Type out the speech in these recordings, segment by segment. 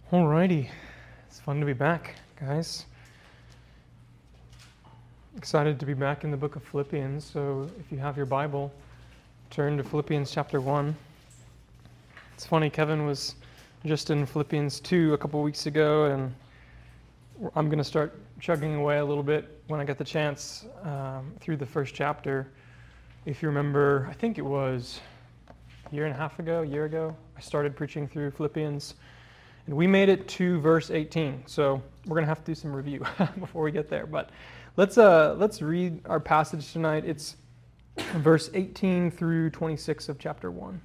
Alrighty, it's fun to be back, guys. Excited to be back in the book of Philippians, so if you have your Bible, turn to Philippians chapter 1. It's funny, Kevin was just in Philippians 2 a couple weeks ago, and I'm going to start chugging away a little bit when I get the chance through the first chapter. If you remember, I think it was a year ago, I started preaching through Philippians. And we made it to verse 18, so we're going to have to do some review before we get there. But let's read our passage tonight. It's verse 18 through 26 of chapter 1.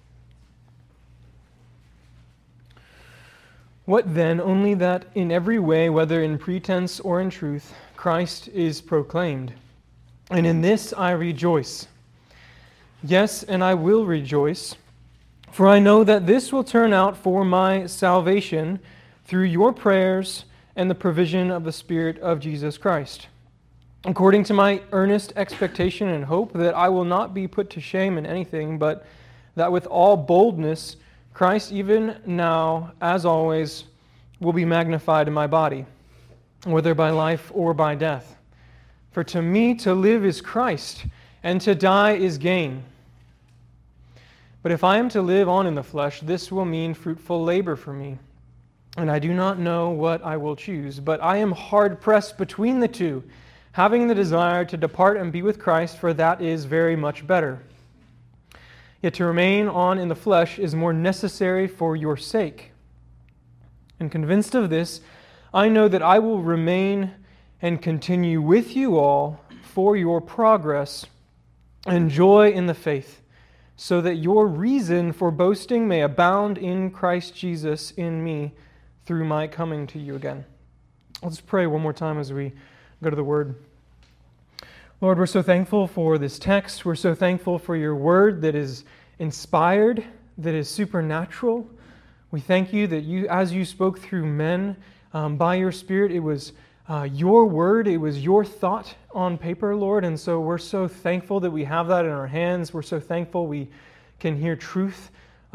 What then? Only that in every way, whether in pretense or in truth, Christ is proclaimed. And in this I rejoice. Yes, and I will rejoice. For I know that this will turn out for my salvation through your prayers and the provision of the Spirit of Jesus Christ, according to my earnest expectation and hope that I will not be put to shame in anything, but that with all boldness Christ even now, as always, will be magnified in my body, whether by life or by death. For to me to live is Christ, and to die is gain. But if I am to live on in the flesh, this will mean fruitful labor for me. And I do not know what I will choose, but I am hard-pressed between the two, having the desire to depart and be with Christ, for that is very much better. Yet to remain on in the flesh is more necessary for your sake. And convinced of this, I know that I will remain and continue with you all for your progress and joy in the faith, so that your reason for boasting may abound in Christ Jesus in me through my coming to you again. Let's pray one more time as we go to the Word. Lord, we're so thankful for this text. We're so thankful for your Word that is inspired, that is supernatural. We thank you that you, as you spoke through men by your Spirit, it was your word, it was your thought on paper, Lord, and so we're so thankful that we have that in our hands. We're so thankful we can hear truth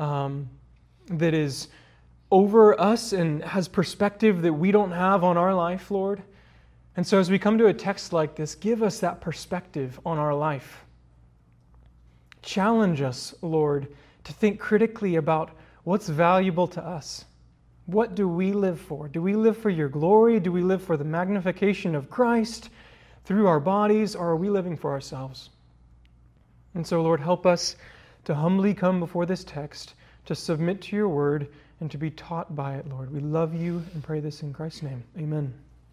that is over us and has perspective that we don't have on our life, Lord. And so as we come to a text like this, give us that perspective on our life. Challenge us, Lord, to think critically about what's valuable to us. What do we live for? Do we live for your glory? Do we live for the magnification of Christ through our bodies, or are we living for ourselves? And so, Lord, help us to humbly come before this text, to submit to your word, and to be taught by it, Lord. We love you and pray this in Christ's name. Amen.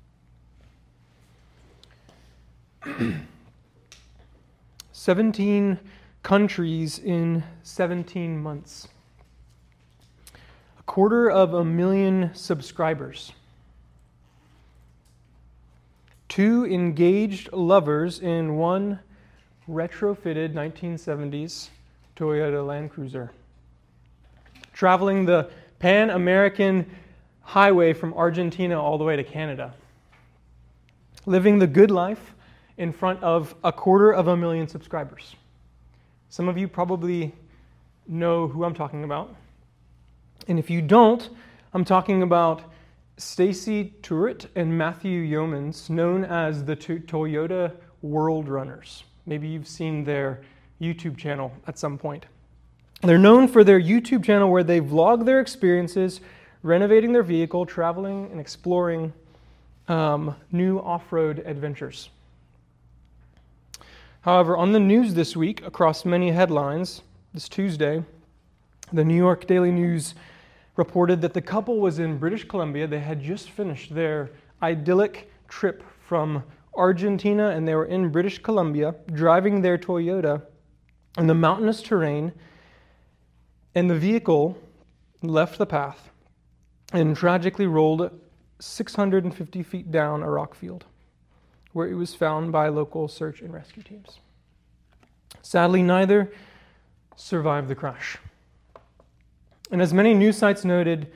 17 in 17 months. 250,000 subscribers. 2 engaged lovers in one retrofitted 1970s Toyota Land Cruiser. Traveling the Pan-American highway from Argentina all the way to Canada. Living the good life in front of 250,000 subscribers. Some of you probably know who I'm talking about. And if you don't, I'm talking about Stacy Turret and Matthew Yeomans, known as the Toyota World Runners. Maybe you've seen their YouTube channel at some point. They're known for their YouTube channel where they vlog their experiences renovating their vehicle, traveling and exploring new off-road adventures. However, on the news this week, across many headlines, this Tuesday, the New York Daily News reported that the couple was in British Columbia. They had just finished their idyllic trip from Argentina, and they were in British Columbia driving their Toyota in the mountainous terrain, and the vehicle left the path and tragically rolled 650 feet down a rock field, where it was found by local search and rescue teams. Sadly, neither survived the crash. And as many news sites noted,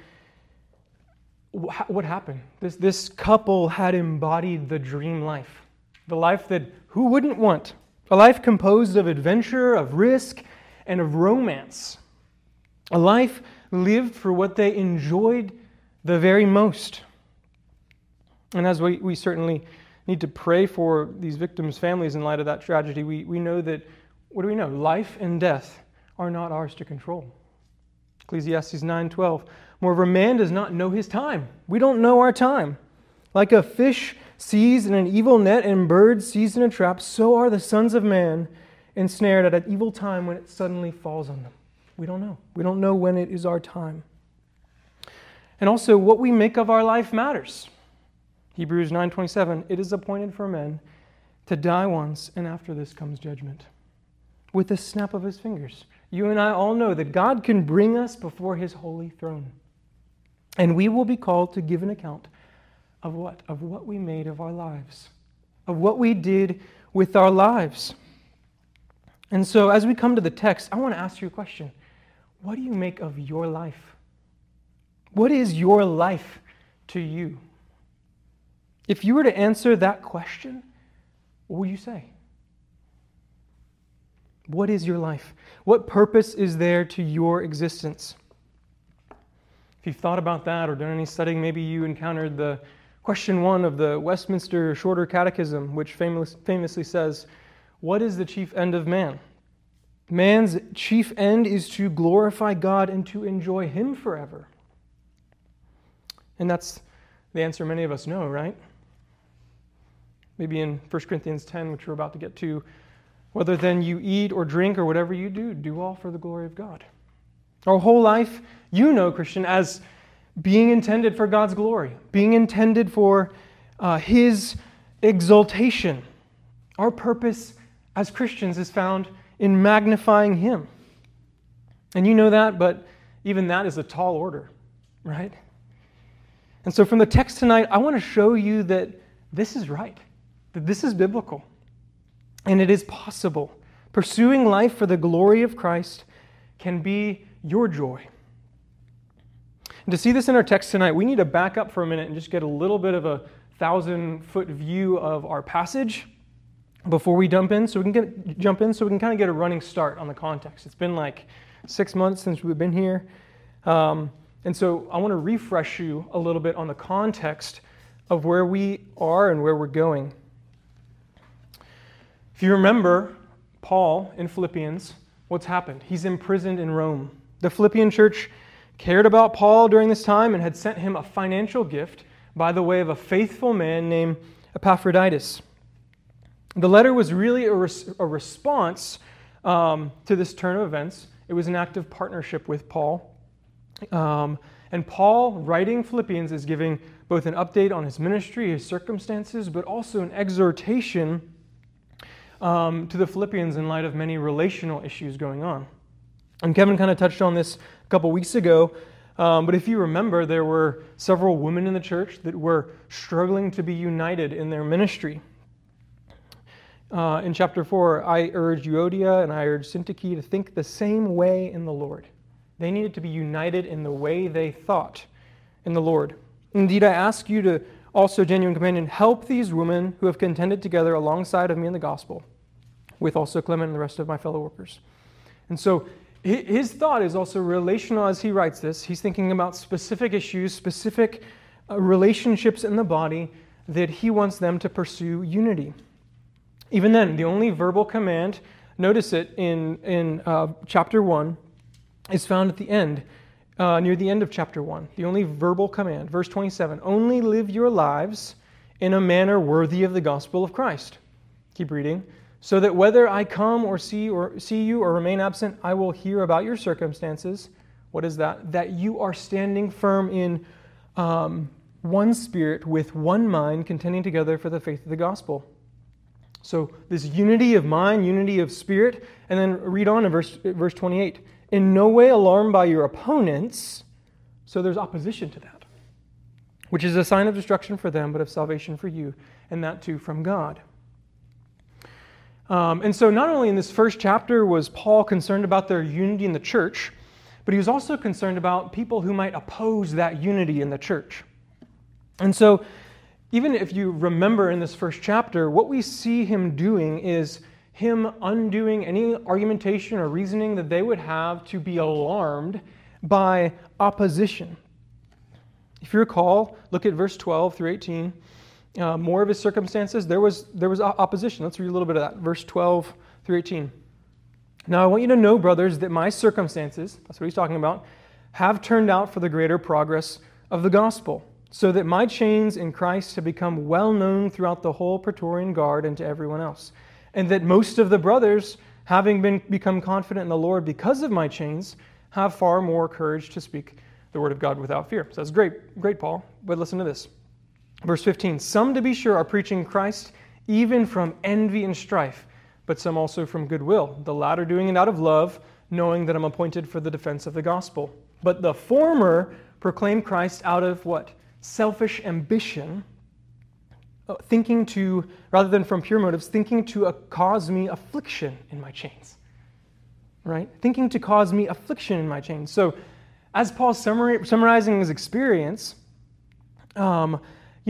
what happened? This couple had embodied the dream life. The life that who wouldn't want? A life composed of adventure, of risk, and of romance. A life lived for what they enjoyed the very most. And as we certainly need to pray for these victims' families in light of that tragedy, we know that, what do we know? Life and death are not ours to control. Ecclesiastes 9:12. Moreover, man does not know his time. We don't know our time. Like a fish seized in an evil net and birds seized in a trap, so are the sons of man ensnared at an evil time when it suddenly falls on them. We don't know. We don't know when it is our time. And also, what we make of our life matters. Hebrews 9:27, it is appointed for men to die once, and after this comes judgment. With the snap of his fingers. You and I all know that God can bring us before his holy throne. And we will be called to give an account of what? Of what we made of our lives. Of what we did with our lives. And so as we come to the text, I want to ask you a question. What do you make of your life? What is your life to you? If you were to answer that question, what would you say? What is your life? What purpose is there to your existence? If you've thought about that or done any studying, maybe you encountered the question 1 of the Westminster Shorter Catechism, which famously says, what is the chief end of man? Man's chief end is to glorify God and to enjoy him forever. And that's the answer many of us know, right? Maybe in 1 Corinthians 10, which we're about to get to, whether then you eat or drink or whatever you do, do all for the glory of God. Our whole life, you know, Christian, as being intended for God's glory, being intended for his exaltation. Our purpose as Christians is found in magnifying him. And you know that, but even that is a tall order, right? And so from the text tonight, I want to show you that this is right, that this is biblical, and it is possible. Pursuing life for the glory of Christ can be your joy. And to see this in our text tonight, we need to back up for a minute and just get a little bit of a 1,000-foot view of our passage before we jump in, so we can kind of get a running start on the context. It's been like 6 months since we've been here. And so I want to refresh you a little bit on the context of where we are and where we're going. If you remember Paul in Philippians, what's happened? He's imprisoned in Rome. The Philippian church cared about Paul during this time and had sent him a financial gift by the way of a faithful man named Epaphroditus. The letter was really a response to this turn of events. It was an act of partnership with Paul. And Paul, writing Philippians, is giving both an update on his ministry, his circumstances, but also an exhortation to the Philippians in light of many relational issues going on. And Kevin kind of touched on this a couple weeks ago, but if you remember, there were several women in the church that were struggling to be united in their ministry. In chapter 4, I urge Euodia and I urge Syntyche to think the same way in the Lord. They needed to be united in the way they thought in the Lord. Indeed, I ask you to also, genuine companion, help these women who have contended together alongside of me in the gospel, with also Clement and the rest of my fellow workers. And so his thought is also relational as he writes this. He's thinking about specific issues, specific relationships in the body that he wants them to pursue unity. Even then, the only verbal command, notice it in chapter 1, is found at the end, near the end of chapter 1. The only verbal command, verse 27, only live your lives in a manner worthy of the gospel of Christ. Keep reading. So that whether I come or see you or remain absent, I will hear about your circumstances. What is that? That you are standing firm in one spirit with one mind, contending together for the faith of the gospel. So this unity of mind, unity of spirit, and then read on in verse 28. In no way alarmed by your opponents, so there's opposition to that, which is a sign of destruction for them, but of salvation for you, and that too from God. And so not only in this first chapter was Paul concerned about their unity in the church, but he was also concerned about people who might oppose that unity in the church. And so even if you remember in this first chapter, what we see him doing is him undoing any argumentation or reasoning that they would have to be alarmed by opposition. If you recall, look at verse 12 through 18. More of his circumstances, there was opposition. Let's read a little bit of that. Verse 12 through 18. Now I want you to know, brothers, that my circumstances, that's what he's talking about, have turned out for the greater progress of the gospel, so that my chains in Christ have become well known throughout the whole Praetorian Guard and to everyone else. And that most of the brothers, having become confident in the Lord because of my chains, have far more courage to speak the word of God without fear. So that's great, Paul. But listen to this. Verse 15, some to be sure are preaching Christ even from envy and strife, but some also from goodwill, the latter doing it out of love, knowing that I'm appointed for the defense of the gospel. But the former proclaim Christ out of what? Selfish ambition, thinking to, rather than from pure motives, thinking to cause me affliction in my chains. Right? Thinking to cause me affliction in my chains. So, as Paul's summarizing his experience, he's not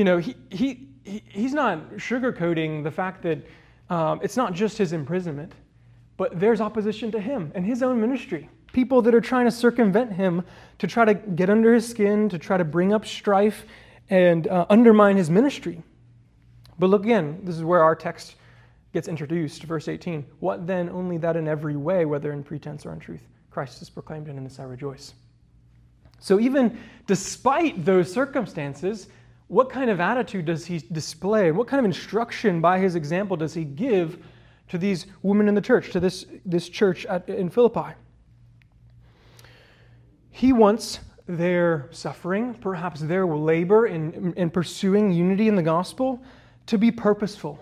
sugarcoating the fact that it's not just his imprisonment, but there's opposition to him and his own ministry. People that are trying to circumvent him, to try to get under his skin, to try to bring up strife and undermine his ministry. But look again, this is where our text gets introduced, verse 18. What then? Only that in every way, whether in pretense or in truth, Christ is proclaimed, and in this I rejoice. So even despite those circumstances, what kind of attitude does he display? What kind of instruction by his example does he give to these women in the church, to this church in Philippi? He wants their suffering, perhaps their labor in pursuing unity in the gospel, to be purposeful.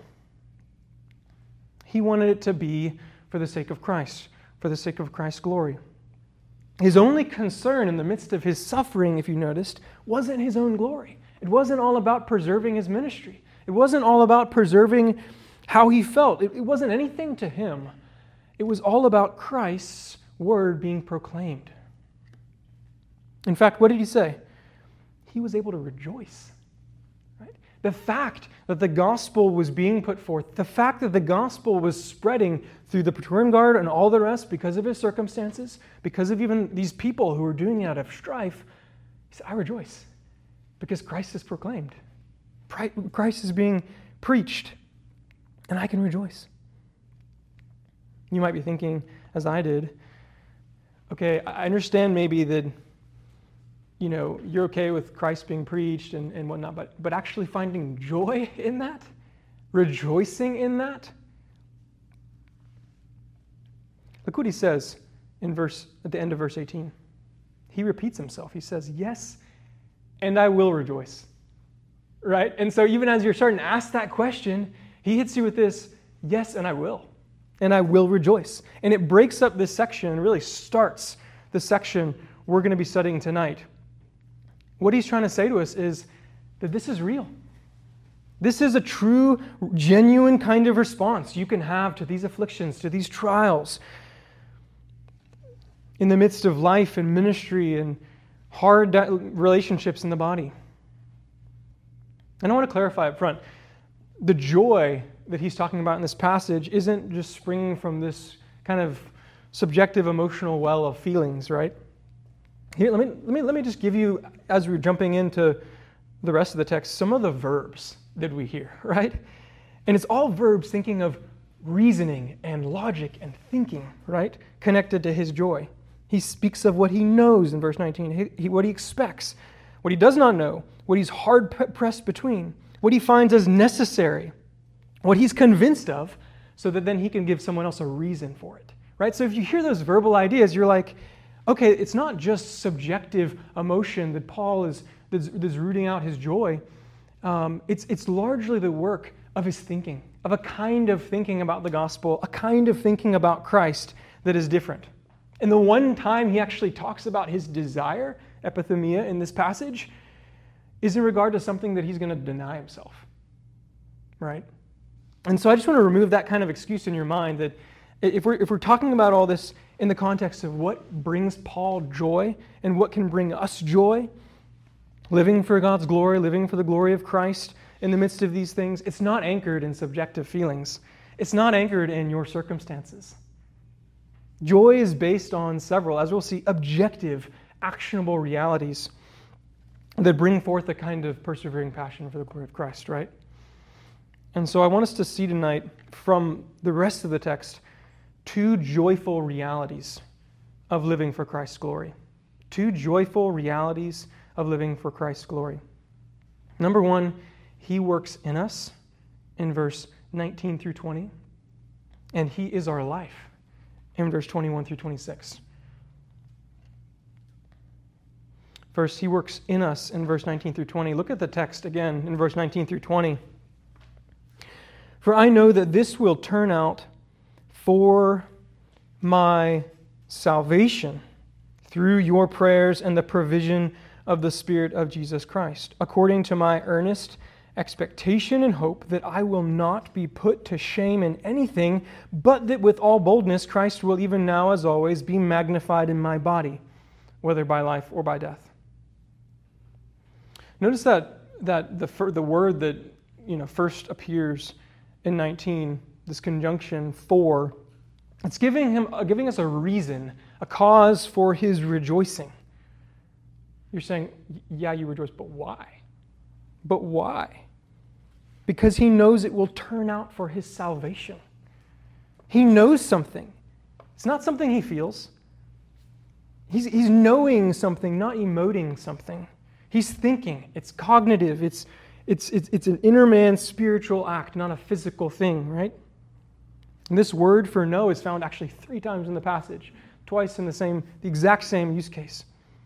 He wanted it to be for the sake of Christ, for the sake of Christ's glory. His only concern in the midst of his suffering, if you noticed, wasn't his own glory. It wasn't all about preserving his ministry. It wasn't all about preserving how he felt. It wasn't anything to him. It was all about Christ's word being proclaimed. In fact, what did he say? He was able to rejoice. Right? The fact that the gospel was being put forth, the fact that the gospel was spreading through the Praetorian Guard and all the rest because of his circumstances, because of even these people who were doing it out of strife, he said, I rejoice because Christ is proclaimed. Christ is being preached, and I can rejoice. You might be thinking, as I did, okay, I understand maybe that you're okay with Christ being preached and whatnot, but actually finding joy in that, rejoicing in that. Look what he says at the end of verse 18. He repeats himself. He says, yes, and I will rejoice. Right? And so even as you're starting to ask that question, he hits you with this, yes, and I will. And I will rejoice. And it breaks up this section and really starts the section we're going to be studying tonight. What he's trying to say to us is that this is real. This is a true, genuine kind of response you can have to these afflictions, to these trials. In the midst of life and ministry and hard relationships in the body. And I want to clarify up front, the joy that he's talking about in this passage isn't just springing from this kind of subjective emotional well of feelings, right? Here, let me just give you, as we're jumping into the rest of the text, some of the verbs that we hear, right? And it's all verbs thinking of reasoning and logic and thinking, right? Connected to his joy. He speaks of what he knows in verse 19, what he expects, what he does not know, what he's hard-pressed between, what he finds as necessary, what he's convinced of, so that then he can give someone else a reason for it, right? So if you hear those verbal ideas, you're like, okay, it's not just subjective emotion that Paul is rooting out his joy. It's largely the work of his thinking, of a kind of thinking about the gospel, a kind of thinking about Christ that is different. And the one time he actually talks about his desire, epithumia, in this passage, is in regard to something that he's going to deny himself, right? And so I just want to remove that kind of excuse in your mind that if we're talking about all this in the context of what brings Paul joy and what can bring us joy, living for God's glory, living for the glory of Christ in the midst of these things, it's not anchored in subjective feelings. It's not anchored in your circumstances. Joy is based on several, as we'll see, objective, actionable realities. that bring forth a kind of persevering passion for the glory of Christ, right? And so I want us to see tonight from the rest of the text two joyful realities of living for Christ's glory. Two joyful realities of living for Christ's glory. Number one, He works in us in verse 19 through 20, and He is our life in verse 21 through 26. First, He works in us in verse 19 through 20. Look at the text again in verse 19 through 20. For I know that this will turn out for my salvation through your prayers and the provision of the Spirit of Jesus Christ, according to my earnest expectation and hope that I will not be put to shame in anything, but that with all boldness Christ will even now, as always, be magnified in my body, whether by life or by death. Notice that the word that first appears in 19, this conjunction for, it's giving us a reason, a cause for his rejoicing. You're saying, yeah, you rejoice, but why? But why? Because he knows it will turn out for his salvation. He knows something. It's not something he feels. He's knowing something, not emoting something. He's thinking. It's cognitive. It's an inner man spiritual act, not a physical thing, right? And this word for know is found actually 3 times in the passage, twice in the exact same use case.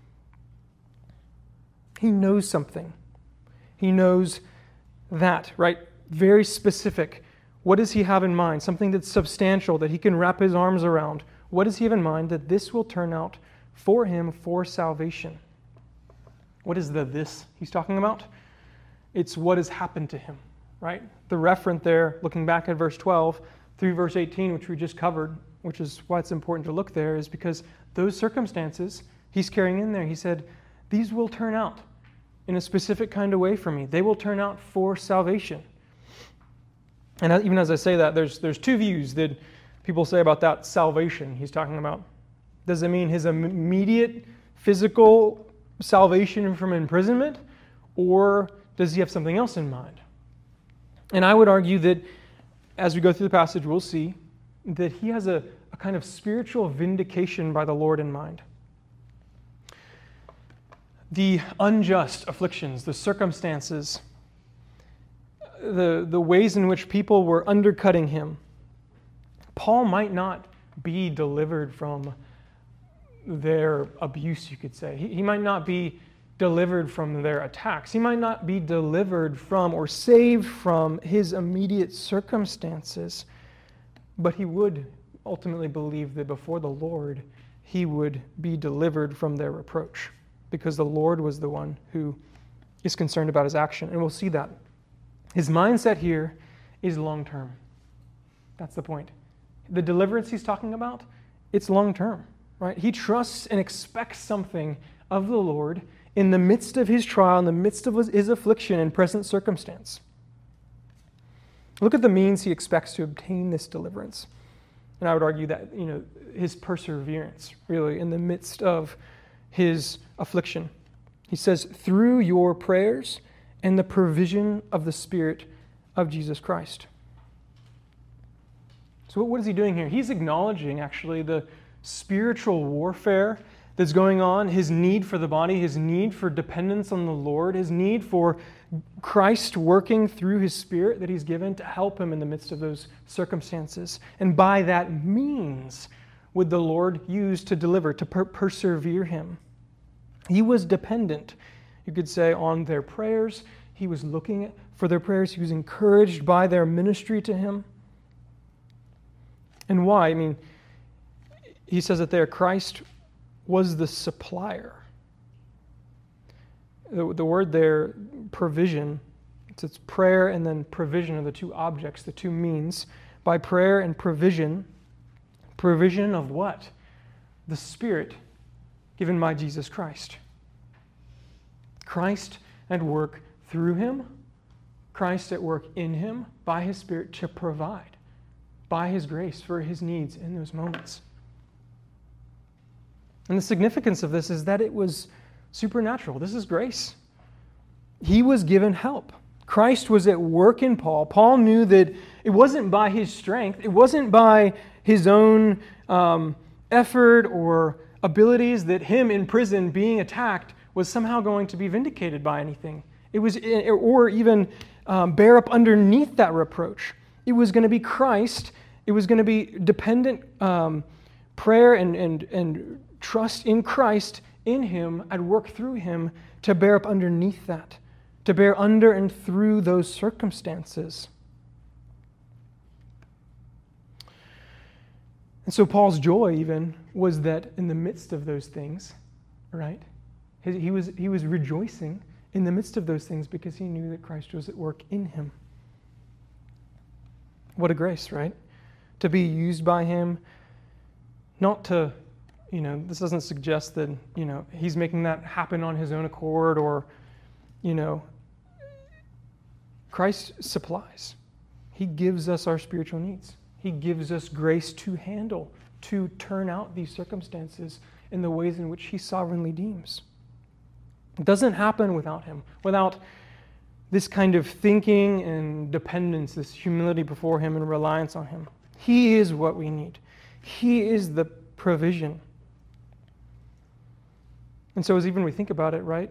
He knows something. He knows that, right? Very specific. What does he have in mind? Something that's substantial, that he can wrap his arms around. What does he have in mind? That this will turn out for him for salvation. What is the this he's talking about? It's what has happened to him, right? The referent there, looking back at verse 12 through verse 18, which we just covered, which is why it's important to look there, is because those circumstances he's carrying in there, he said, these will turn out in a specific kind of way for me. They will turn out for salvation. And even as I say that, there's 2 views that people say about that salvation he's talking about. Does it mean his immediate physical salvation from imprisonment, or does he have something else in mind? And I would argue that as we go through the passage, we'll see that he has a kind of spiritual vindication by the Lord in mind. The unjust afflictions, the circumstances, the ways in which people were undercutting him, Paul might not be delivered from their abuse, you could say. He might not be delivered from their attacks. He might not be delivered from or saved from his immediate circumstances, but he would ultimately believe that before the Lord, he would be delivered from their reproach, because the Lord was the one who is concerned about his action. And we'll see that. His mindset here is long-term. That's the point. The deliverance he's talking about, it's long-term, right? He trusts and expects something of the Lord in the midst of his trial, in the midst of his affliction and present circumstance. Look at the means he expects to obtain this deliverance. And I would argue that, his perseverance, really, in the midst of his affliction. He says, through your prayers and the provision of the Spirit of Jesus Christ. So what is he doing here? He's acknowledging, actually, the spiritual warfare that's going on, his need for the body, his need for dependence on the Lord, his need for Christ working through his Spirit that he's given to help him in the midst of those circumstances. And by that means would the Lord use to deliver, to persevere him. He was dependent, you could say, on their prayers. He was looking for their prayers. He was encouraged by their ministry to him. And why? He says that there, Christ was the supplier. The word there, provision, it's prayer and then provision are the 2 objects, the 2 means. By prayer and provision of what? The Spirit given by Jesus Christ. Christ at work through him, Christ at work in him by his Spirit to provide by his grace for his needs in those moments. And the significance of this is that it was supernatural. This is grace. he was given help. Christ was at work in Paul. Paul knew that it wasn't by his strength, it wasn't by his own effort or abilities that him in prison being attacked was somehow going to be vindicated by anything. It was, or even bear up underneath that reproach. It was going to be Christ. It was going to be dependent prayer and trust in Christ, in him, at work through him, to bear up underneath that, to bear under and through those circumstances. And so Paul's joy even was that in the midst of those things, right, he was rejoicing in the midst of those things because he knew that Christ was at work in him. What a grace, right? To be used by him, not to, this doesn't suggest that, he's making that happen on his own accord or, Christ supplies. He gives us our spiritual needs. He gives us grace to handle, to turn out these circumstances in the ways in which he sovereignly deems. It doesn't happen without him, without this kind of thinking and dependence, this humility before him and reliance on him. He is what we need. He is the provision. And so as even we think about it, right,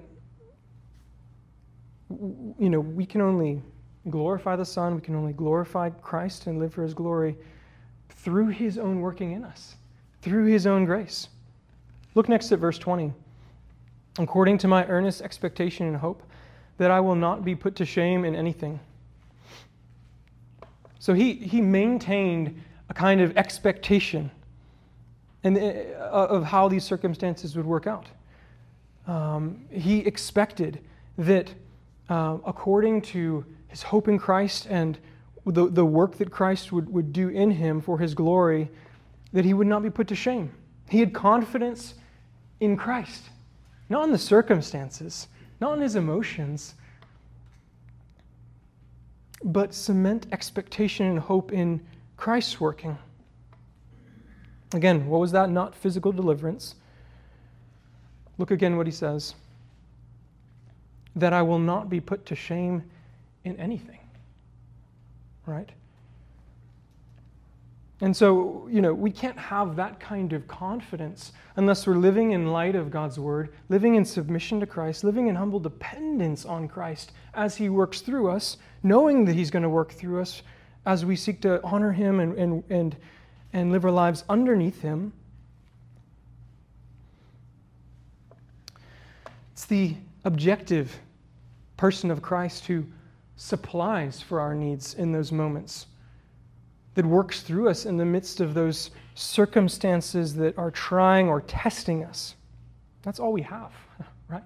we can only glorify the Son, we can only glorify Christ and live for his glory through his own working in us, through his own grace. Look next at verse 20. According to my earnest expectation and hope that I will not be put to shame in anything. So he maintained a kind of expectation of how these circumstances would work out. He expected that according to his hope in Christ and the work that Christ would do in him for his glory, that he would not be put to shame. He had confidence in Christ, not in the circumstances, not in his emotions, but cement expectation and hope in Christ's working. Again, what was that? Not physical deliverance. Look again what he says. That I will not be put to shame in anything. Right? And so, we can't have that kind of confidence unless we're living in light of God's word, living in submission to Christ, living in humble dependence on Christ as he works through us, knowing that he's going to work through us as we seek to honor him and live our lives underneath him. It's the objective person of Christ who supplies for our needs in those moments, that works through us in the midst of those circumstances that are trying or testing us. That's all we have, right?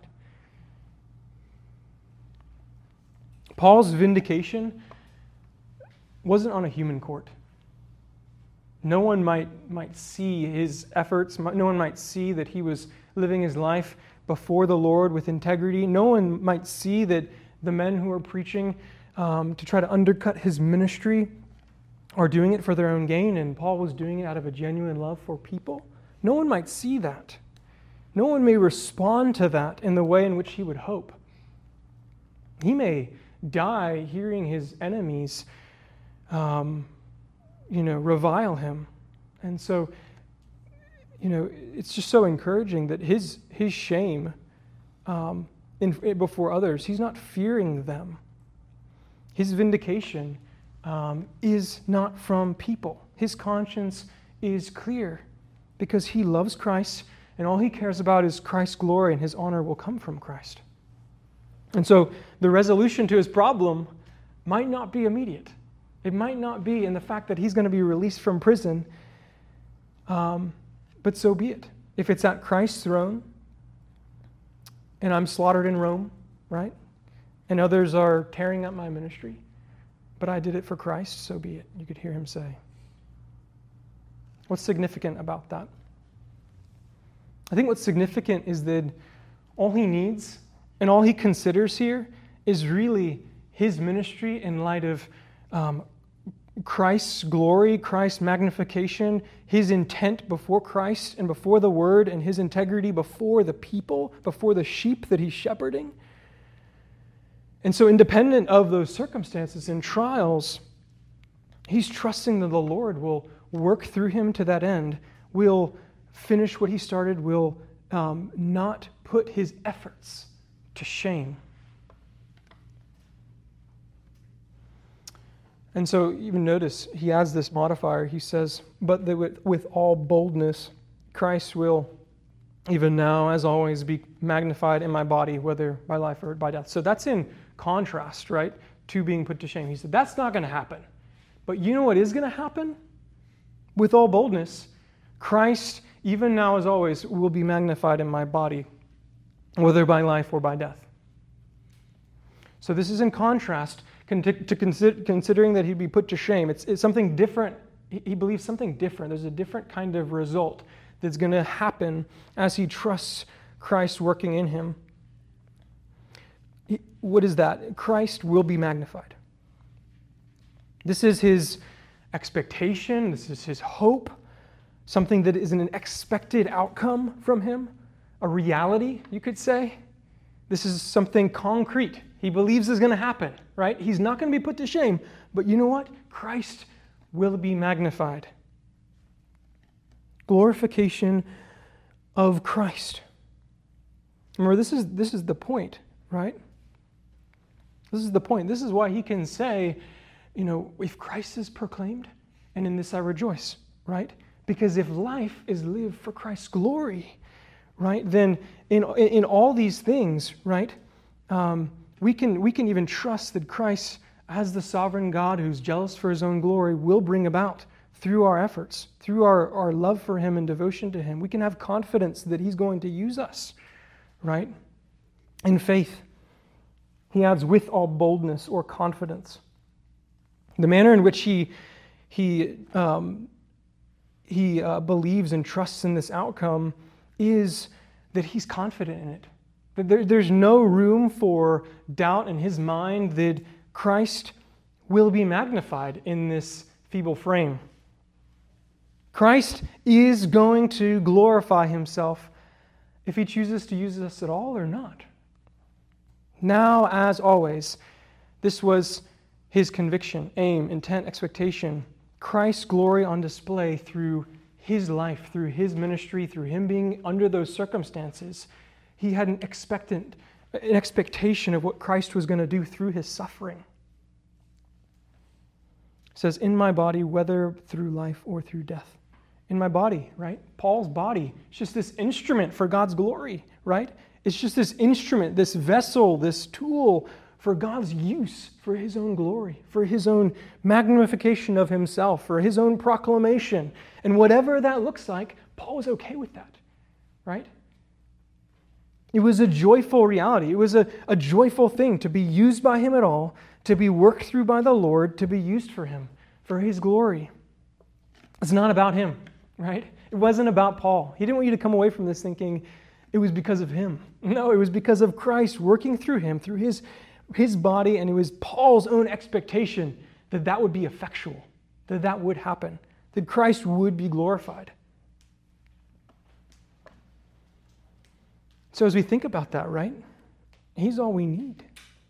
Paul's vindication wasn't on a human court. No one might see his efforts. No one might see that he was living his life before the Lord with integrity. No one might see that the men who are preaching to try to undercut his ministry are doing it for their own gain, and Paul was doing it out of a genuine love for people. No one might see that. No one may respond to that in the way in which he would hope. He may die hearing his enemies revile him. And so, it's just so encouraging that his shame before others, he's not fearing them. His vindication is not from people. His conscience is clear because he loves Christ, and all he cares about is Christ's glory, and his honor will come from Christ. And so the resolution to his problem might not be immediate. It might not be in the fact that he's going to be released from prison, but so be it. If it's at Christ's throne, and I'm slaughtered in Rome, right? And others are tearing up my ministry, but I did it for Christ, so be it. You could hear him say. What's significant about that? I think what's significant is that all he needs and all he considers here is really his ministry in light of Christ's glory, Christ's magnification, his intent before Christ and before the word, and his integrity before the people, before the sheep that he's shepherding. And so independent of those circumstances and trials, he's trusting that the Lord will work through him to that end, will finish what he started, will not put his efforts to shame. And so even notice, he adds this modifier. He says, but that with all boldness, Christ will, even now, as always, be magnified in my body, whether by life or by death. So that's in contrast, right, to being put to shame. He said, that's not going to happen. But you know what is going to happen? With all boldness, Christ, even now as always, will be magnified in my body, whether by life or by death. So this is in contrast to considering that he'd be put to shame. It's something different. He believes something different. There's a different kind of result that's going to happen as he trusts Christ working in him. What is that? Christ will be magnified. This is his expectation. This is his hope. Something that is an expected outcome from him. A reality, you could say. This is something concrete. He believes is going to happen, right? He's not going to be put to shame. But you know what? Christ will be magnified. Glorification of Christ. Remember, this is the point, right? This is the point. This is why he can say, if Christ is proclaimed, and in this I rejoice, right? Because if life is lived for Christ's glory, right, then in all these things, right, we can even trust that Christ, as the sovereign God who's jealous for his own glory, will bring about through our efforts, through our love for him and devotion to him. We can have confidence that he's going to use us, right, in faith. He adds, with all boldness or confidence. The manner in which he believes and trusts in this outcome is that he's confident in it. That there's no room for doubt in his mind that Christ will be magnified in this feeble frame. Christ is going to glorify himself if he chooses to use us at all or not. Now, as always, this was his conviction, aim, intent, expectation. Christ's glory on display through his life, through his ministry, through him being under those circumstances. He had an expectation of what Christ was going to do through his suffering. It says, in my body, whether through life or through death. In my body, right? Paul's body. It's just this instrument for God's glory, right? It's just this instrument, this vessel, this tool for God's use, for his own glory, for his own magnification of himself, for his own proclamation. And whatever that looks like, Paul was okay with that, right? It was a joyful reality. It was a joyful thing to be used by him at all, to be worked through by the Lord, to be used for him, for his glory. It's not about him, right? It wasn't about Paul. He didn't want you to come away from this thinking it was because of him. No, it was because of Christ working through him, through his body, and it was Paul's own expectation that would be effectual, that would happen, that Christ would be glorified. So as we think about that, right, he's all we need.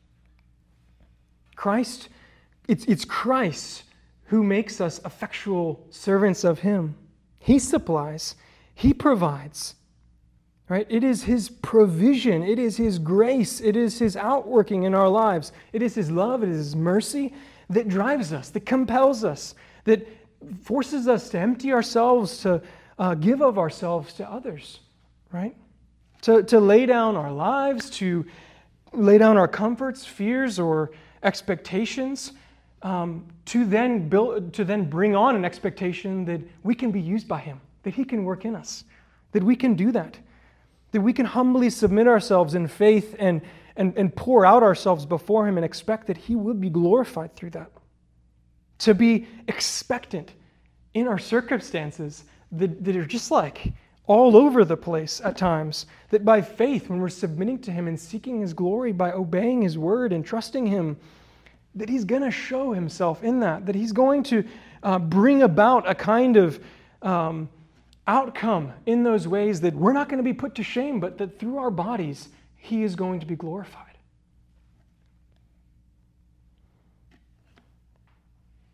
Christ, it's Christ who makes us effectual servants of him. He supplies, he provides, right? It is his provision, it is his grace, it is his outworking in our lives. It is his love, it is his mercy that drives us, that compels us, that forces us to empty ourselves, to give of ourselves to others, right? To lay down our lives, to lay down our comforts, fears, or expectations, to then bring on an expectation that we can be used by him, that he can work in us, that we can do that we can humbly submit ourselves in faith and pour out ourselves before him and expect that he will be glorified through that. To be expectant in our circumstances that are just like all over the place at times, that by faith, when we're submitting to him and seeking his glory by obeying his word and trusting him, that he's going to show himself in that he's going to bring about a kind of outcome in those ways that we're not going to be put to shame, but that through our bodies, he is going to be glorified.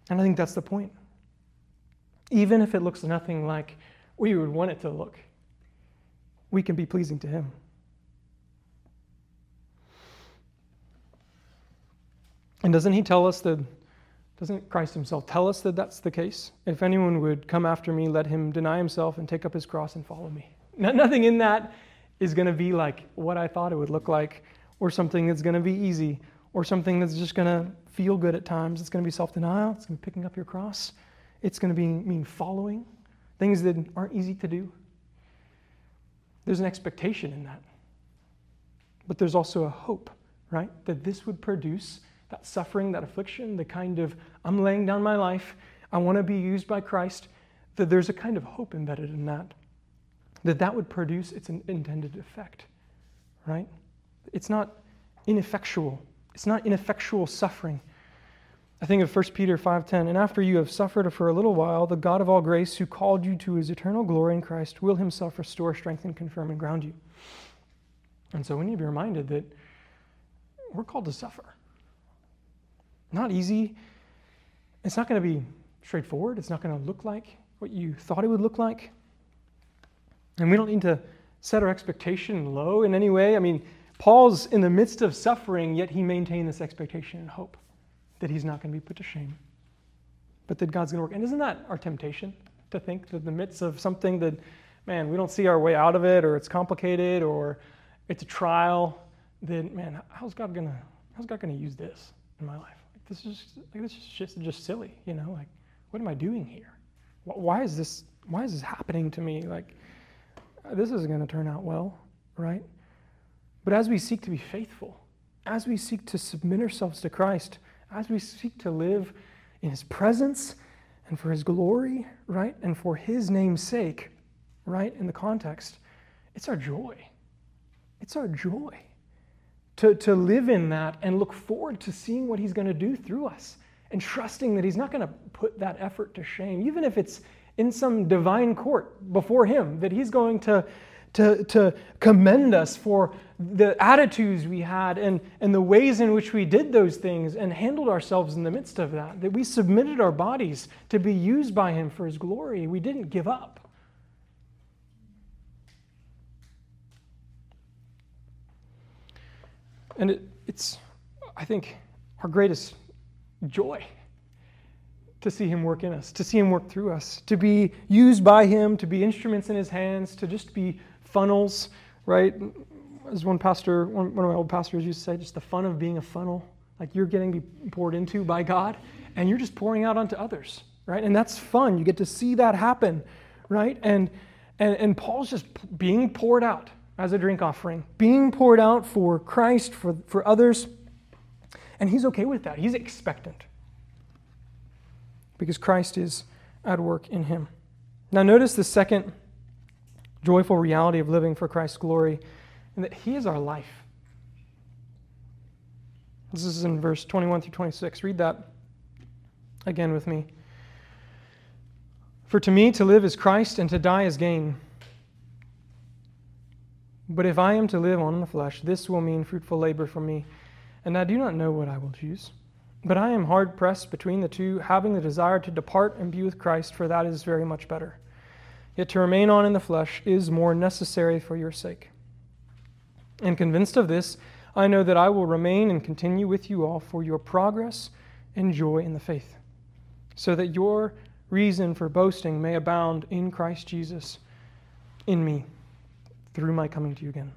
And I think that's the point. Even if it looks nothing like we would want it to look, we can be pleasing to him. And doesn't Christ himself tell us that that's the case? If anyone would come after me, let him deny himself and take up his cross and follow me. Nothing in that is going to be like what I thought it would look like, or something that's going to be easy, or something that's just going to feel good at times. It's going to be self-denial. It's going to be picking up your cross. It's going to mean following things that aren't easy to do. There's an expectation in that. But there's also a hope, right? That this would produce that suffering, that affliction, the kind of, I'm laying down my life, I want to be used by Christ, that there's a kind of hope embedded in that would produce its intended effect, right? It's not ineffectual. It's not ineffectual suffering. I think of 1 Peter 5:10, and after you have suffered for a little while, the God of all grace, who called you to his eternal glory in Christ, will himself restore, strengthen, confirm, and ground you. And so we need to be reminded that we're called to suffer. Not easy. It's not going to be straightforward. It's not going to look like what you thought it would look like. And we don't need to set our expectation low in any way. I mean, Paul's in the midst of suffering, yet he maintained this expectation and hope that he's not going to be put to shame, but that God's going to work. And isn't that our temptation, to think that in the midst of something that, man, we don't see our way out of it, or it's complicated, or it's a trial, that, man, how's God going to use this in my life? This is just silly, you know? Like, what am I doing here? Why is this happening to me? Like, this isn't going to turn out well, right? But as we seek to be faithful, as we seek to submit ourselves to Christ, as we seek to live in his presence and for his glory, right? And for his name's sake, right? In the context, it's our joy. It's our joy to live in that and look forward to seeing what he's going to do through us, and trusting that he's not going to put that effort to shame, even if it's in some divine court before him, that he's going to commend us for the attitudes we had and the ways in which we did those things and handled ourselves in the midst of that we submitted our bodies to be used by him for his glory. We didn't give up. And it's, I think, our greatest joy to see him work in us, to see him work through us, to be used by him, to be instruments in his hands, to just be funnels, right? As one of my old pastors used to say, just the fun of being a funnel. Like, you're getting poured into by God, and you're just pouring out onto others, right? And that's fun. You get to see that happen, right? And Paul's just being poured out as a drink offering, being poured out for Christ, for others. And he's okay with that. He's expectant, because Christ is at work in him. Now notice the second joyful reality of living for Christ's glory, and that he is our life. This is in verse 21 through 26. Read that again with me. For to me to live is Christ, and to die is gain. But if I am to live on in the flesh, this will mean fruitful labor for me, and I do not know what I will choose. But I am hard pressed between the two, having the desire to depart and be with Christ, for that is very much better. Yet to remain on in the flesh is more necessary for your sake. And convinced of this, I know that I will remain and continue with you all for your progress and joy in the faith, so that your reason for boasting may abound in Christ Jesus in me, through my coming to you again.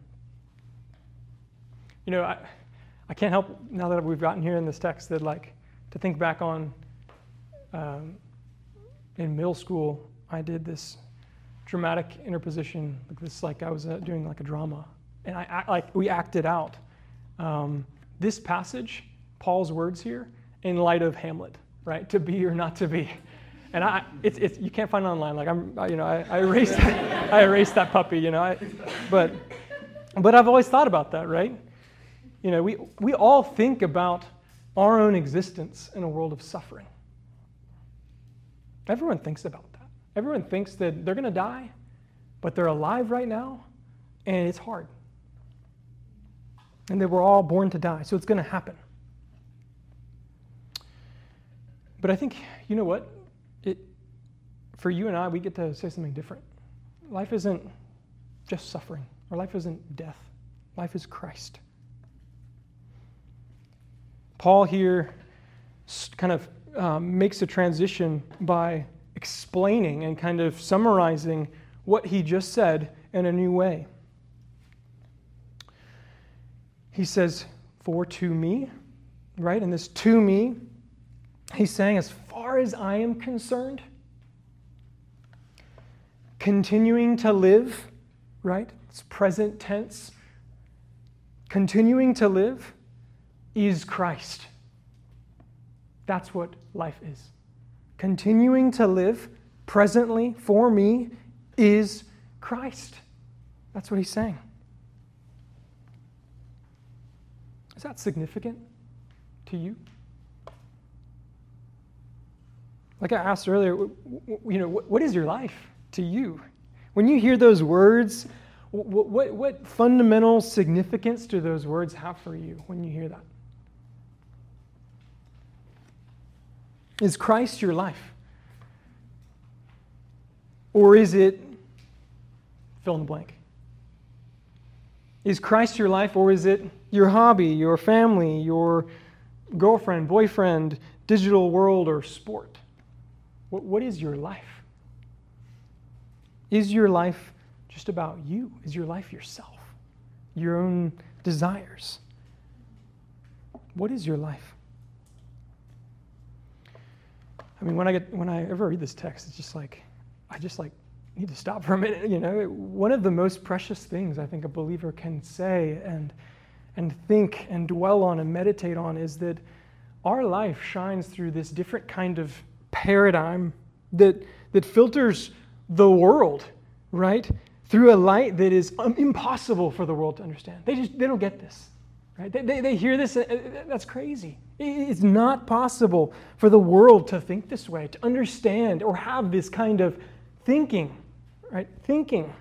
You know, I can't help, now that we've gotten here in this text, that to think back on in middle school, I did this dramatic interposition, I was doing a drama, and we acted out this passage, Paul's words here, in light of Hamlet, right? To be or not to be. And it's you can't find it online. I erased I erased that puppy, but I've always thought about that, right? We all think about our own existence in a world of suffering. Everyone thinks about that. Everyone thinks that they're going to die, but they're alive right now, and it's hard. And that we're all born to die, so it's going to happen. But I think, you know what? For you and I, we get to say something different. Life isn't just suffering, or life isn't death. Life is Christ. Paul here kind of makes a transition by explaining and kind of summarizing what he just said in a new way. He says, for to me, right? And this to me, he's saying, as far as I am concerned, continuing to live, right? It's present tense. Continuing to live is Christ. That's what life is. Continuing to live presently for me is Christ. That's what he's saying. Is that significant to you? Like I asked earlier, what is your life to you? When you hear those words, what fundamental significance do those words have for you when you hear that? Is Christ your life? Or is it fill in the blank? Is Christ your life, or is it your hobby, your family, your girlfriend, boyfriend, digital world, or sport? What is your life? Is your life just about you? Is your life yourself? Your own desires? What is your life? I mean, when I ever read this text, it's just like, I just need to stop for a minute. One of the most precious things I think a believer can say and think and dwell on and meditate on is that our life shines through this different kind of paradigm that filters the world, right? Through a light that is impossible for the world to understand. They don't get this, right? They hear this, that's crazy. It's not possible for the world to think this way, to understand or have this kind of thinking, right? Thinking.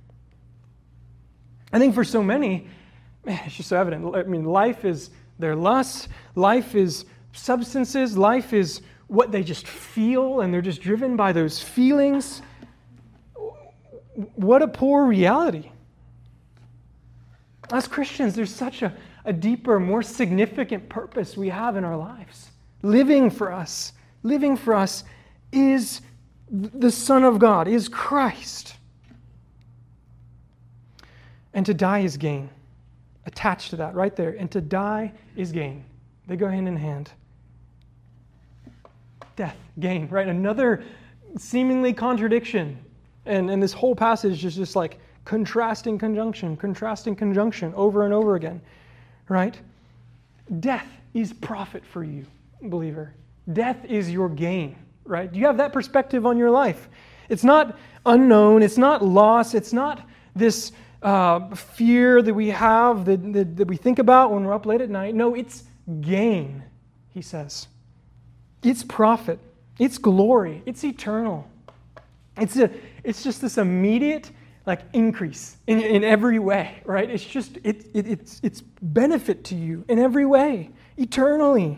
I think for so many, man, it's just so evident. I mean, life is their lust, life is substances, life is what they just feel, and they're just driven by those feelings. What a poor reality. As Christians, there's such a deeper, more significant purpose we have in our lives. Living for us is the Son of God, is Christ. And to die is gain. Attached to that, right there. And to die is gain. They go hand in hand. Death, gain, right? Another seemingly contradiction. And this whole passage is just like contrasting conjunction over and over again, right? Death is profit for you, believer. Death is your gain, right? Do you have that perspective on your life? It's not unknown, it's not loss, it's not this fear that we have, that we think about when we're up late at night. No, it's gain, he says. It's profit, it's glory, it's eternal. It's just this immediate increase in every way, right? It's just it's benefit to you in every way, eternally.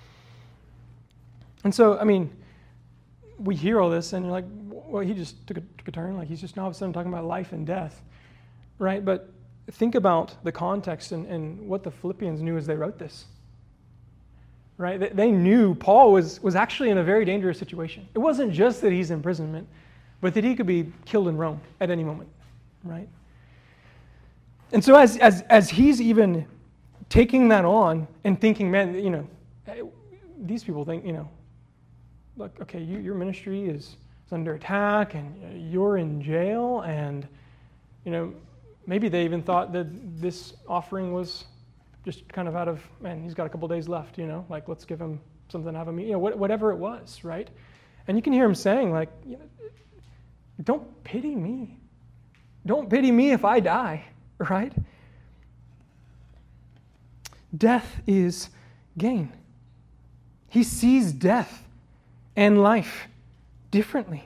And so, I mean, we hear all this and you're like, well, he just took a turn. Like he's just now all of a sudden talking about life and death, right? But think about the context and what the Philippians knew as they wrote this. Right? They knew Paul was actually in a very dangerous situation. It wasn't just that he's in imprisonment, but that he could be killed in Rome at any moment, right? And so as he's even taking that on and thinking, man, these people think, look, okay, your ministry is under attack and you're in jail, and maybe they even thought that this offering was just kind of out of, man, he's got a couple days left, let's give him something to have him eat, whatever it was, right? And you can hear him saying, don't pity me. Don't pity me if I die, right? Death is gain. He sees death and life differently.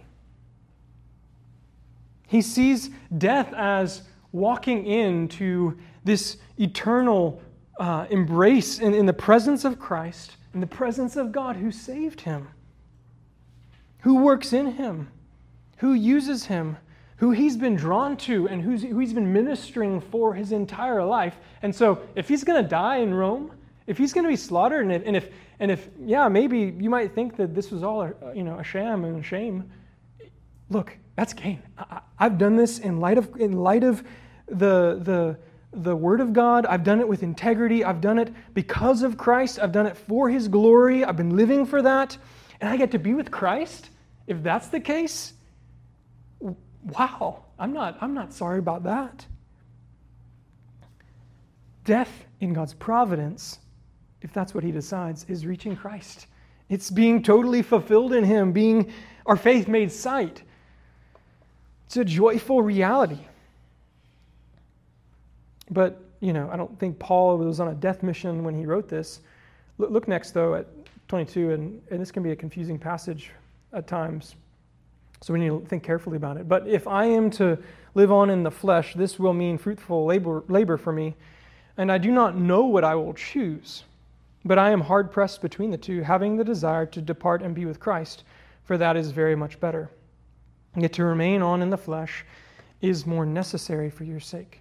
He sees death as walking into this eternal embrace in the presence of Christ, in the presence of God who saved him. who works in him, who uses him, who he's been drawn to, and who he's been ministering for his entire life. And so if he's going to die in Rome, if he's going to be slaughtered, and if maybe you might think that this was all a sham and a shame. Look, that's gain. I've done this in light of the Word of God. I've done it with integrity. I've done it because of Christ. I've done it for His glory. I've been living for that. And I get to be with Christ. If that's the case, wow, I'm not sorry about that. Death in God's providence, if that's what He decides, is reaching Christ. It's being totally fulfilled in Him, being our faith made sight. It's a joyful reality. But, I don't think Paul was on a death mission when he wrote this. Look next, though, at 22, and this can be a confusing passage at times. So we need to think carefully about it. But if I am to live on in the flesh, this will mean fruitful labor for me, and I do not know what I will choose. But I am hard-pressed between the two, having the desire to depart and be with Christ, for that is very much better. Yet to remain on in the flesh is more necessary for your sake.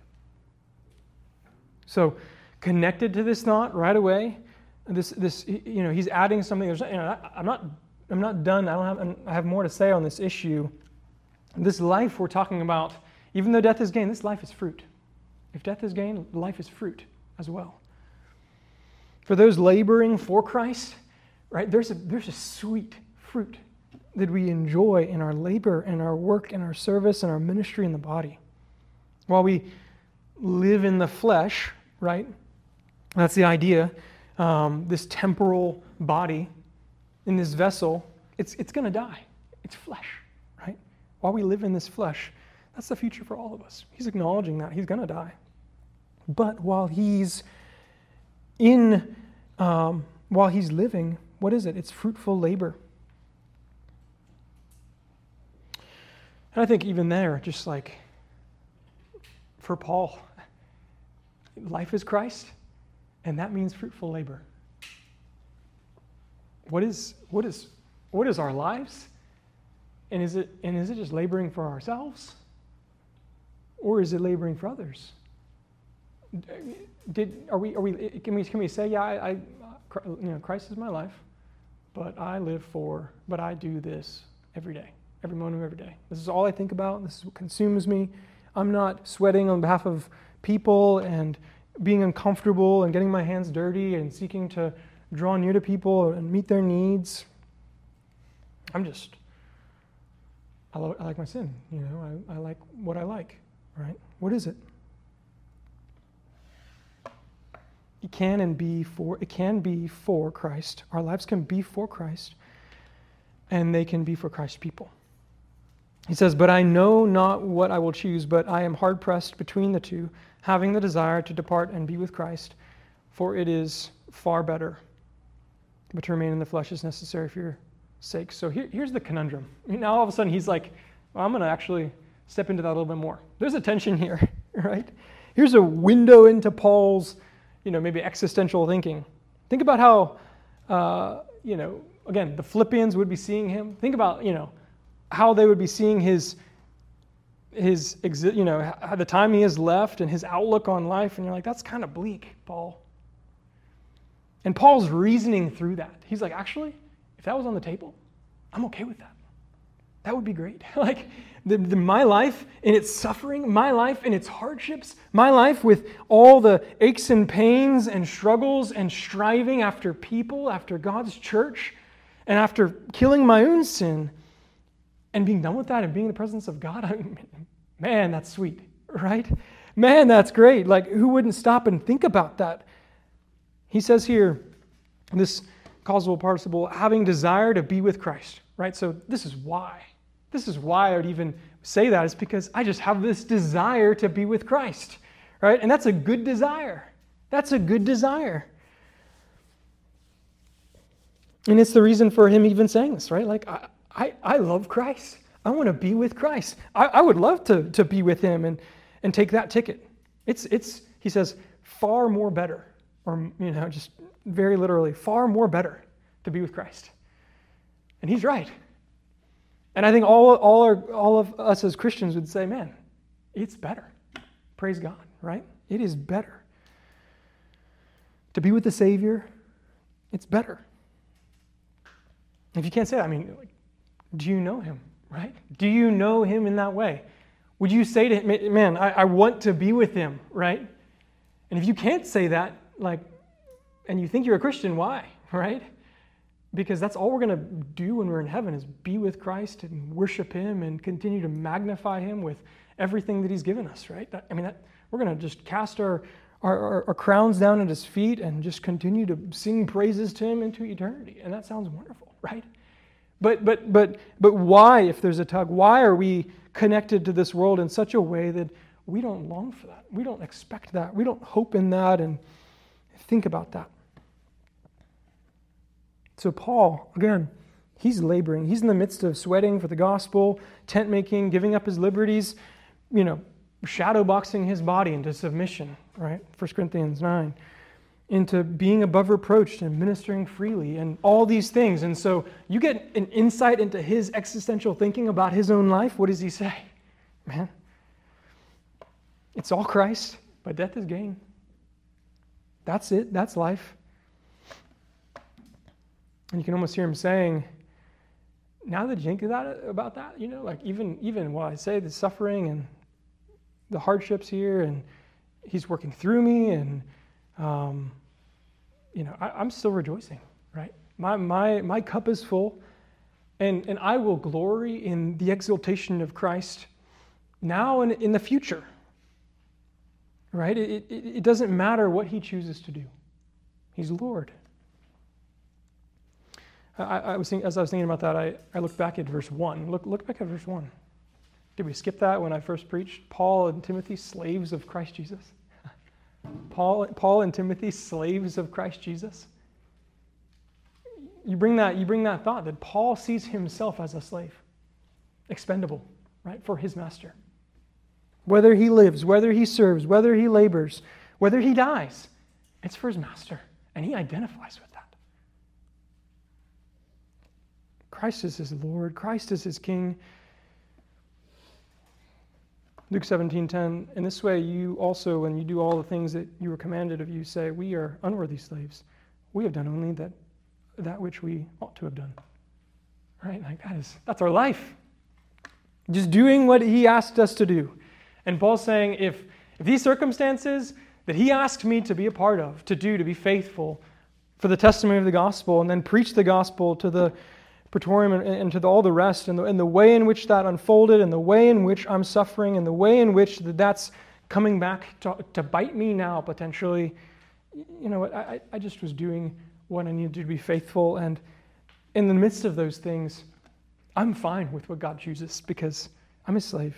So, connected to this thought right away, he's adding something. I'm not done. I have more to say on this issue. This life we're talking about, even though death is gain, this life is fruit. If death is gain, life is fruit as well. For those laboring for Christ, right? There's a sweet fruit that we enjoy in our labor and our work and our service and our ministry in the body. While we live in the flesh, right? That's the idea. This temporal body in this vessel, it's going to die. It's flesh, right? While we live in this flesh, that's the future for all of us. He's acknowledging that. He's going to die. But while he's living, what is it? It's fruitful labor. And I think even there, just like for Paul, life is Christ, and that means fruitful labor. What is our lives? And is it just laboring for ourselves? Or is it laboring for others? Can we say, yeah, Christ is my life, but I do this every day, every moment of every day. This is all I think about. This is what consumes me. I'm not sweating on behalf of people and being uncomfortable and getting my hands dirty and seeking to draw near to people and meet their needs. I like my sin. I like what I like, right? What is it? It can be for Christ. Our lives can be for Christ, and they can be for Christ's people. He says, but I know not what I will choose, but I am hard-pressed between the two, having the desire to depart and be with Christ, for it is far better. But to remain in the flesh is necessary for your sake. So here's the conundrum. Now all of a sudden he's like, well, I'm going to actually step into that a little bit more. There's a tension here, right? Here's a window into Paul's, maybe existential thinking. Think about how, again, the Philippians would be seeing him. Think about, how they would be seeing the time he has left and his outlook on life, and you're like, that's kind of bleak, Paul. And Paul's reasoning through that. He's like, actually, if that was on the table, I'm okay with that. That would be great. Like, my life in its suffering, my life in its hardships, my life with all the aches and pains and struggles and striving after people, after God's church, and after killing my own sin, and being done with that and being in the presence of God, man, that's sweet, right? Man, that's great. Like, who wouldn't stop and think about that? He says here, this causal participle, having desire to be with Christ, right? So this is why. This is why I would even say that, is because I just have this desire to be with Christ, right? And that's a good desire. That's a good desire. And it's the reason for him even saying this, right? Like, I love Christ. I want to be with Christ. I would love to be with him and take that ticket. It's he says, far more better, or just very literally, far more better to be with Christ. And he's right. And I think all of us as Christians would say, man, it's better. Praise God, right? It is better. To be with the Savior, it's better. If you can't say that, I mean, do you know Him, right? Do you know Him in that way? Would you say to Him, man, I want to be with Him, right? And if you can't say that, and you think you're a Christian, why, right? Because that's all we're going to do when we're in heaven is be with Christ and worship Him and continue to magnify Him with everything that He's given us, right? We're going to just cast our crowns down at His feet and just continue to sing praises to Him into eternity. And that sounds wonderful, right? But why, if there's a tug, why are we connected to this world in such a way that we don't long for that? We don't expect that. We don't hope in that and think about that. So Paul, again, he's laboring. He's in the midst of sweating for the gospel, tent making, giving up his liberties, shadow boxing his body into submission, right? 1 Corinthians 9. Into being above reproach and ministering freely and all these things. And so you get an insight into his existential thinking about his own life. What does he say? Man, it's all Christ, but death is gain. That's it. That's life. And you can almost hear him saying, now that you think about that, even while I say the suffering and the hardships here, and He's working through me, and I'm still rejoicing, right? My cup is full, and I will glory in the exaltation of Christ now and in the future, right? It doesn't matter what He chooses to do. He's Lord. As I was thinking about that, I looked back at verse 1. Look back at verse 1. Did we skip that when I first preached? Paul and Timothy, slaves of Christ Jesus. Paul and Timothy, slaves of Christ Jesus. You bring that thought that Paul sees himself as a slave, expendable, right, for his master. Whether he lives, whether he serves, whether he labors, whether he dies, it's for his master, and he identifies with that. Christ is his Lord. Christ is his King. Luke 17:10, in this way you also, when you do all the things that you were commanded of you, say, we are unworthy slaves. We have done only that which we ought to have done. Right? That's our life. Just doing what He asked us to do. And Paul's saying, if these circumstances that He asked me to be a part of, to be faithful for the testimony of the gospel, and then preach the gospel to the Praetorium and to all the rest, and the way in which that unfolded, and the way in which I'm suffering, and the way in which that's coming back to bite me now potentially, you know what, I just was doing what I needed to be faithful, and in the midst of those things, I'm fine with what God chooses because I'm His slave.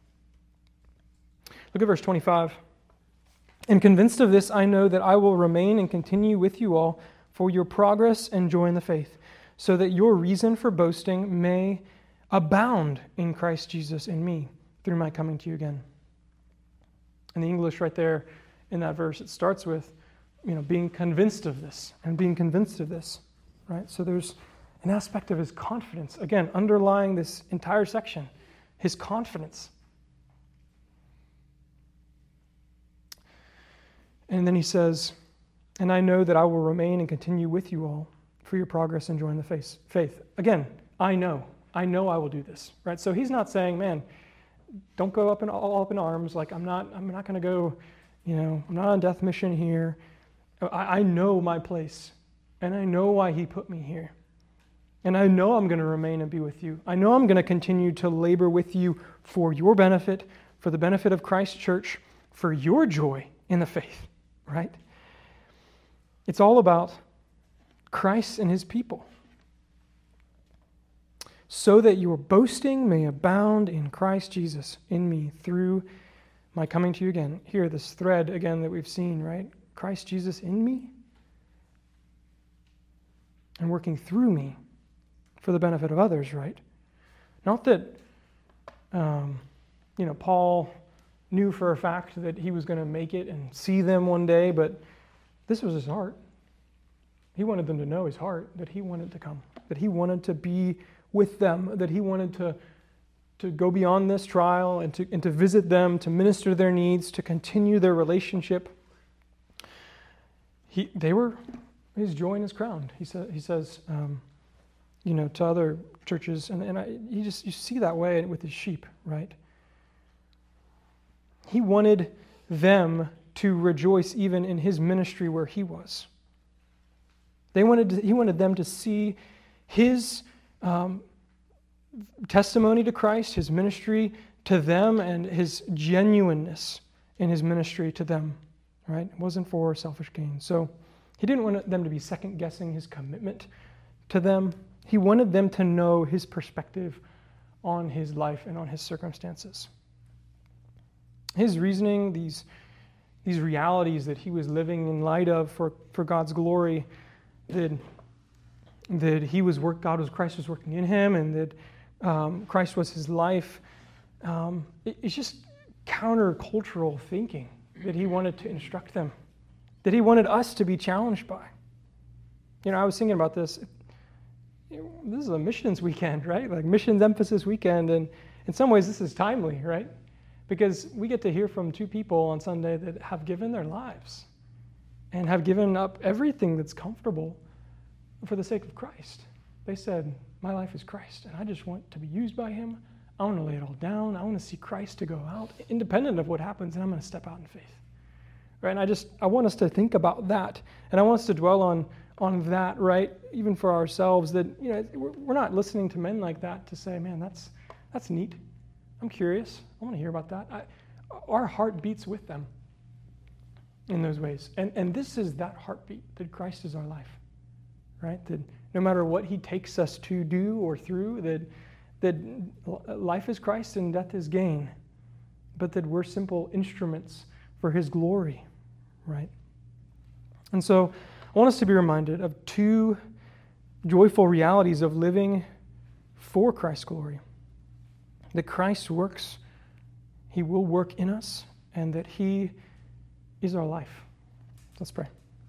Look at verse 25. And convinced of this, I know that I will remain and continue with you all for your progress and joy in the faith, so that your reason for boasting may abound in Christ Jesus in me through my coming to you again. In the English right there in that verse, it starts with, being convinced of this and being convinced of this, right? So there's an aspect of his confidence, again, underlying this entire section, his confidence. And then he says, and I know that I will remain and continue with you all for your progress and joy in the faith. Again, I know I will do this, right? So he's not saying, man, don't go all up in arms. Like I'm not going to go, I'm not on death mission here. I know my place, and I know why He put me here. And I know I'm going to remain and be with you. I know I'm going to continue to labor with you for your benefit, for the benefit of Christ's church, for your joy in the faith, right? It's all about Christ and His people. So that your boasting may abound in Christ Jesus in me through my coming to you again. Here, this thread again that we've seen, right? Christ Jesus in me and working through me for the benefit of others, right? Not that, Paul knew for a fact that he was going to make it and see them one day, but this was his heart. He wanted them to know his heart, that he wanted to come, that he wanted to be with them, that he wanted to go beyond this trial and to visit them, to minister to their needs, to continue their relationship. They were his joy and his crown. He says, to other churches, you see that way with his sheep, right? He wanted them to rejoice even in his ministry where he was. He wanted them to see his testimony to Christ, his ministry to them, and his genuineness in his ministry to them, right? It wasn't for selfish gain. So he didn't want them to be second-guessing his commitment to them. He wanted them to know his perspective on his life and on his circumstances. His reasoning, these realities that he was living in light of for God's glory, that Christ was working in him, and that Christ was his life. It's just countercultural thinking that he wanted to instruct them, that he wanted us to be challenged by. I was thinking about this. This is a missions weekend, right? Like missions emphasis weekend, and in some ways this is timely, right? Because we get to hear from two people on Sunday that have given their lives and have given up everything that's comfortable for the sake of Christ. They said, my life is Christ, and I just want to be used by him. I want to lay it all down. I want to see Christ to go out, independent of what happens, and I'm going to step out in faith. Right? And I want us to think about that, and I want us to dwell on that, right? Even for ourselves, that we're not listening to men like that to say, man, that's neat. I'm curious. I want to hear about that. Our heart beats with them in those ways. And this is that heartbeat, that Christ is our life, right? That no matter what he takes us to do or through, that life is Christ and death is gain, but that we're simple instruments for his glory, right? And so I want us to be reminded of two joyful realities of living for Christ's glory. That Christ works, he will work in us, and that he is our life. Let's pray.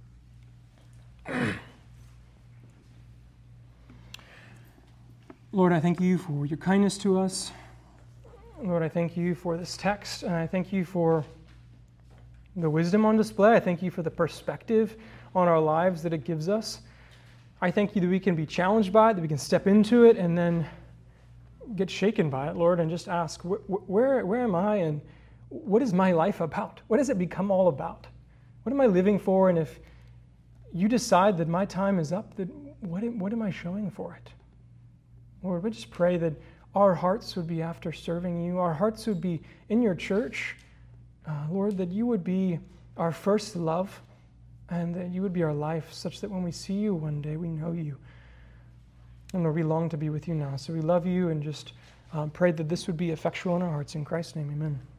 Lord, I thank you for your kindness to us. Lord, I thank you for this text, and I thank you for the wisdom on display. I thank you for the perspective on our lives that it gives us. I thank you that we can be challenged by it, that we can step into it, and then get shaken by it, Lord, and just ask, where am I, and what is my life about? What has it become all about? What am I living for? And if you decide that my time is up, then what am I showing for it? Lord, we just pray that our hearts would be after serving you. Our hearts would be in your church. Lord, that you would be our first love, and that you would be our life, such that when we see you one day, we know you. And Lord, we long to be with you now. So we love you, and just pray that this would be effectual in our hearts. In Christ's name, amen.